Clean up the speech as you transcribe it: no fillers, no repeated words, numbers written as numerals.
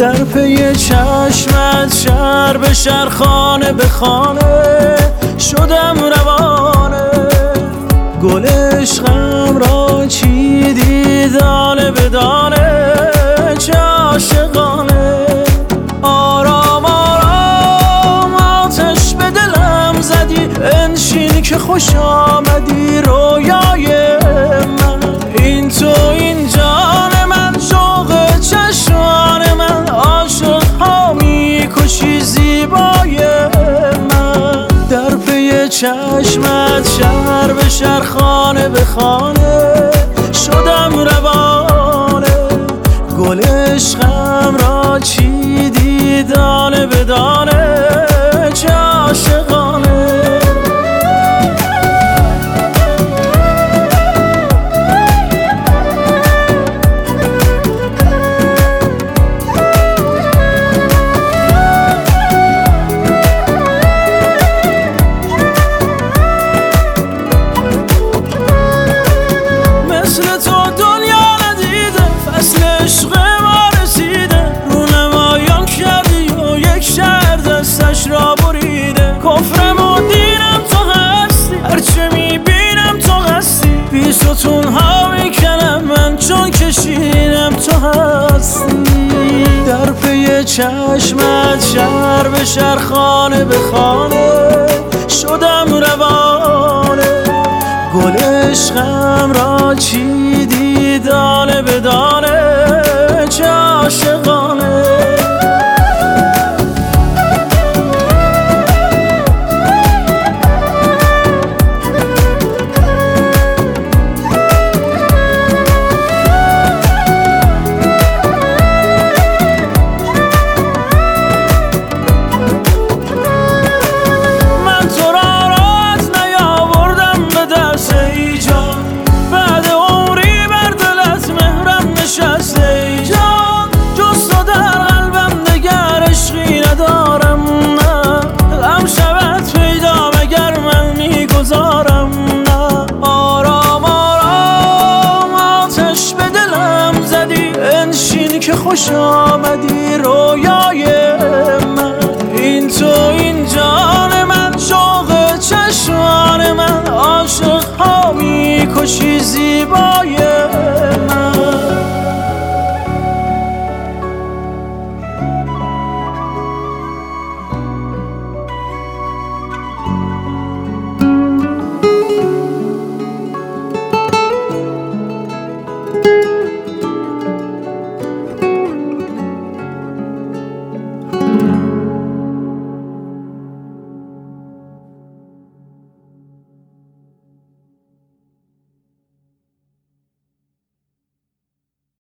در پی چشمت شهر به شهر خانه به خانه شدم روانه. گل عشقم را چیدی دانه به دانه چه عاشقانه. آرام آرام آتش به دلم زدی انشین که خوش آمدی رویای من. این تو این جان من شوق چشمان من عاشق ها میکشی زیبای من. در پی چشمت شهر به شهر خانه به خانه شدم روانه. گل عشقم را چیدی دانه به دانه چه عاشقانه. کفرم و دینم تو هستی هرچه میبینم تو هستی. بی ستون ها میکنم من چون کشینم تو هستی. در پی چشمت شهر به شهر خانه به خانه